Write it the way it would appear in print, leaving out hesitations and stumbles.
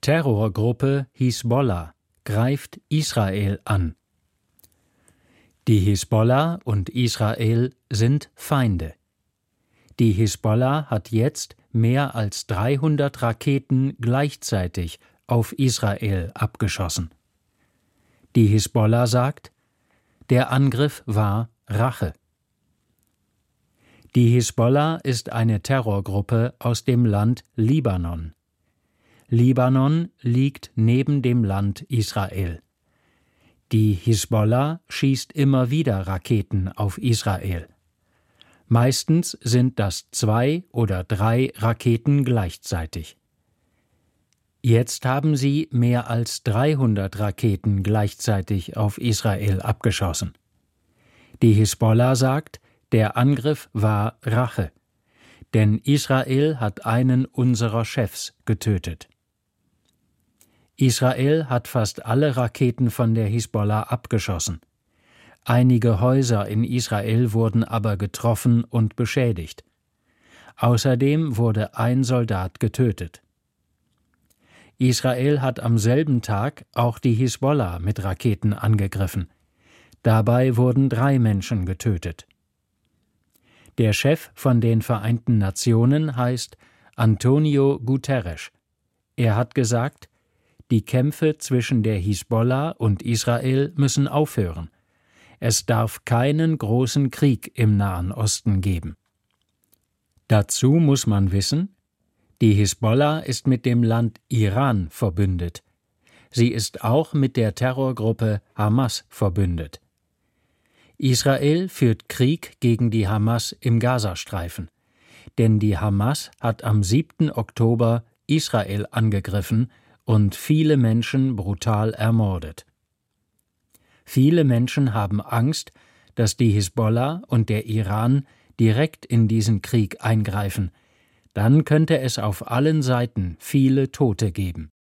Terrorgruppe Hisbollah greift Israel an. Die Hisbollah und Israel sind Feinde. Die Hisbollah hat jetzt mehr als 300 Raketen gleichzeitig auf Israel abgeschossen. Die Hisbollah sagt, der Angriff war Rache. Die Hisbollah ist eine Terrorgruppe aus dem Land Libanon. Libanon liegt neben dem Land Israel. Die Hisbollah schießt immer wieder Raketen auf Israel. Meistens sind das 2 oder 3 Raketen gleichzeitig. Jetzt haben sie mehr als 300 Raketen gleichzeitig auf Israel abgeschossen. Die Hisbollah sagt, der Angriff war Rache, denn Israel hat einen unserer Chefs getötet. Israel hat fast alle Raketen von der Hisbollah abgeschossen. Einige Häuser in Israel wurden aber getroffen und beschädigt. Außerdem wurde ein Soldat getötet. Israel hat am selben Tag auch die Hisbollah mit Raketen angegriffen. Dabei wurden 3 Menschen getötet. Der Chef von den Vereinten Nationen heißt Antonio Guterres. Er hat gesagt, die Kämpfe zwischen der Hisbollah und Israel müssen aufhören. Es darf keinen großen Krieg im Nahen Osten geben. Dazu muss man wissen, die Hisbollah ist mit dem Land Iran verbündet. Sie ist auch mit der Terrorgruppe Hamas verbündet. Israel führt Krieg gegen die Hamas im Gazastreifen, denn die Hamas hat am 7. Oktober Israel angegriffen und viele Menschen brutal ermordet. Viele Menschen haben Angst, dass die Hisbollah und der Iran direkt in diesen Krieg eingreifen. Dann könnte es auf allen Seiten viele Tote geben.